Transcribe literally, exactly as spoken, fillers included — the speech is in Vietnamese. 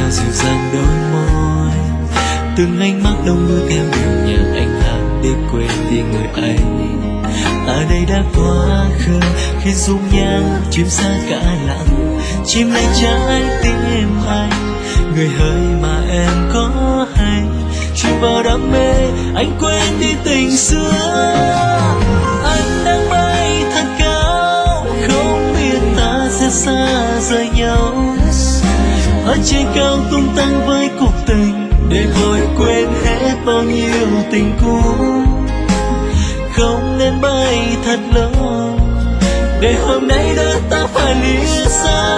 ngọt dịu dàng đôi môi, từng ánh mắt đông đưa theo điệu nhạc anh hát để quên đi người ấy. Ở đây đã quá khờ khi dung nhan chim xa cả lặng, chim này trái tim anh, người hỡi mà em có hay chìm vào đam mê anh quên đi tình xưa. Anh đang bay thật cao, không biết ta sẽ xa rời nhau, ở trên cao tung tăng với cuộc tình để rồi quên hết bao nhiêu tình cũ. Không nên bay thật lâu để hôm nay đôi ta phải lìa xa.